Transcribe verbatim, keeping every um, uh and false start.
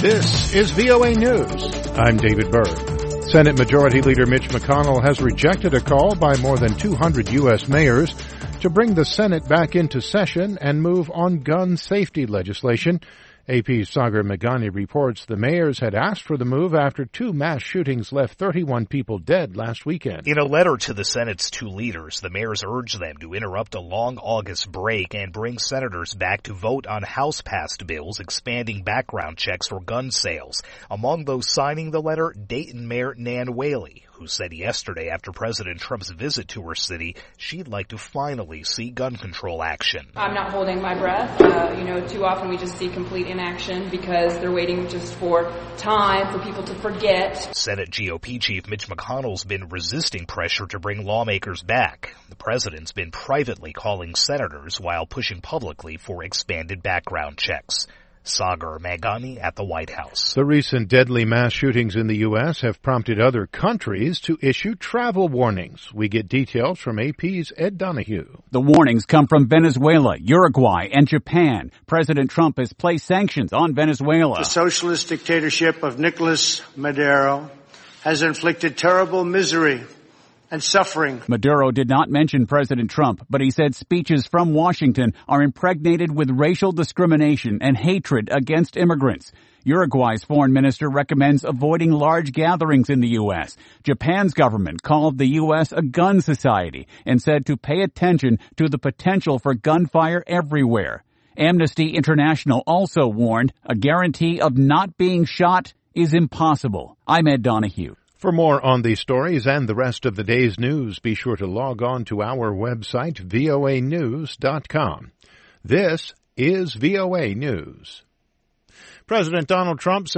This is V O A News. I'm David Byrd. Senate Majority Leader Mitch McConnell has rejected a call by more than two hundred U S mayors to bring the Senate back into session and move on gun safety legislation. A P's Sagar Meghani reports the mayors had asked for the move after two mass shootings left thirty-one people dead last weekend. In a letter to the Senate's two leaders, the mayors urged them to interrupt a long August break and bring senators back to vote on House-passed bills expanding background checks for gun sales. Among those signing the letter, Dayton Mayor Nan Whaley, who said yesterday after President Trump's visit to her city, she'd like to finally see gun control action. I'm not holding my breath. Uh, you know, too often we just see complete inaction because they're waiting just for time for people to forget. Senate G O P Chief Mitch McConnell's been resisting pressure to bring lawmakers back. The president's been privately calling senators while pushing publicly for expanded background checks. Sagar Meghani at the White House. The recent deadly mass shootings in the U S have prompted other countries to issue travel warnings. We get details from A P's Ed Donahue. The warnings come from Venezuela, Uruguay, and Japan. President Trump has placed sanctions on Venezuela. The socialist dictatorship of Nicolas Maduro has inflicted terrible misery and suffering. Maduro did not mention President Trump, but he said speeches from Washington are impregnated with racial discrimination and hatred against immigrants. Uruguay's foreign minister recommends avoiding large gatherings in the U S. Japan's government called the U S a gun society and said to pay attention to the potential for gunfire everywhere. Amnesty International also warned a guarantee of not being shot is impossible. I'm Ed Donahue. For more on these stories and the rest of the day's news, be sure to log on to our website, V O A news dot com. This is V O A News. President Donald Trump said